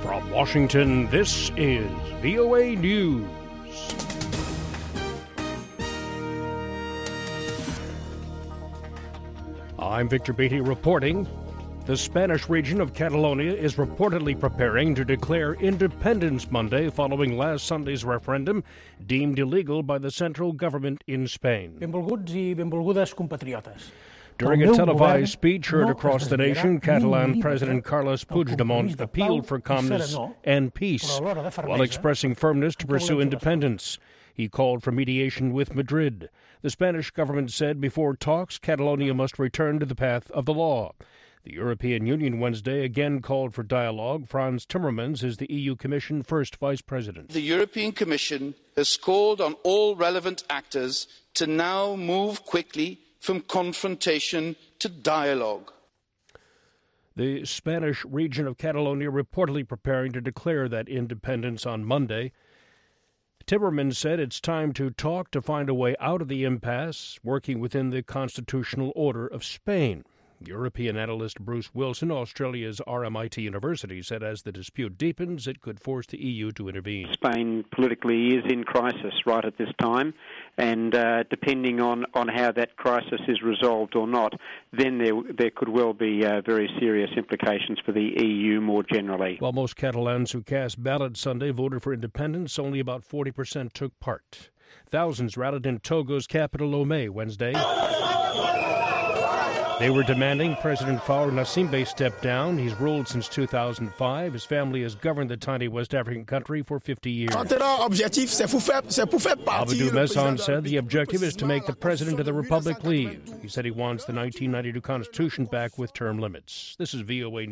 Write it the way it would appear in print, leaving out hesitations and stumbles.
From Washington, this is VOA News. I'm Victor Beatty reporting. The Spanish region of Catalonia is reportedly preparing to declare independence Monday following last Sunday's referendum deemed illegal by the central government in Spain. Benvolguts I benvolgudes compatriotes. During a televised speech heard across the nation, Catalan President Carles Puigdemont appealed for calmness and peace while expressing firmness to pursue independence. He called for mediation with Madrid. The Spanish government said before talks, Catalonia must return to the path of the law. The European Union Wednesday again called for dialogue. Frans Timmermans is the EU Commission First Vice President. The European Commission has called on all relevant actors to now move quickly from confrontation to dialogue. The Spanish region of Catalonia reportedly preparing to declare that independence on Monday. Timmermans said it's time to talk to find a way out of the impasse, working within the constitutional order of Spain. European analyst Bruce Wilson, Australia's RMIT University, said as the dispute deepens, it could force the EU to intervene. Spain politically is in crisis right at this time, and depending on how that crisis is resolved or not, then there could well be very serious implications for the EU more generally. While most Catalans who cast ballots Sunday voted for independence, only about 40% took part. Thousands rallied in Togo's capital Lomé Wednesday. They were demanding President Faure Gnassingbe step down. He's ruled since 2005. His family has governed the tiny West African country for 50 years. Amadou Messon said the objective is to make the president of the republic leave. He said he wants the 1992 Constitution back with term limits. This is VOA News.